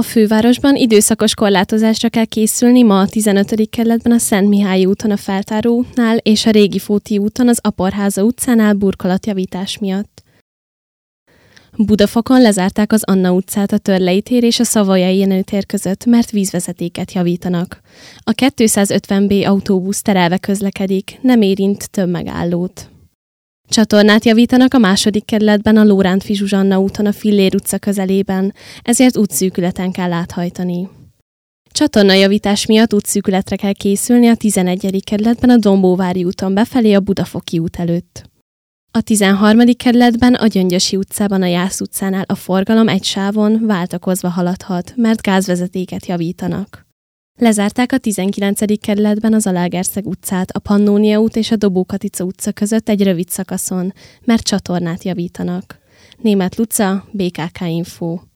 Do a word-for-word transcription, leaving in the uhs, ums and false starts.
A fővárosban időszakos korlátozásra kell készülni ma a tizenötödik kerületben a Szentmihályi úton a Feltáróútnál és a Régifóti úton az Aporháza utcánál burkolatjavítás miatt. Budafokon lezárták az Anna utcát a Törlei tér és a Savoyai Jenő tér között, mert vízvezetéket javítanak. A kétszázötven bé autóbusz terelve közlekedik, nem érint több megállót. Csatornát javítanak a második kerületben a Lórántfi Zsuzsanna úton a Fillér utca közelében, ezért útszűkületen kell áthajtani. Csatornajavítás miatt útszűkületre kell készülni a tizenegyedik kerületben a Dombóvári úton befelé a Budafoki út előtt. A tizenharmadik kerületben a Gyöngyösi utcában a Jász utcánál a forgalom egy sávon váltakozva haladhat, mert gázvezetéket javítanak. Lezárták a tizenkilencedik kerületben az Zalaegerszeg utcát, a Pannónia út és a Dobó-Katica utca között egy rövid szakaszon, mert csatornát javítanak. Németh Luca, bé ká ká Info.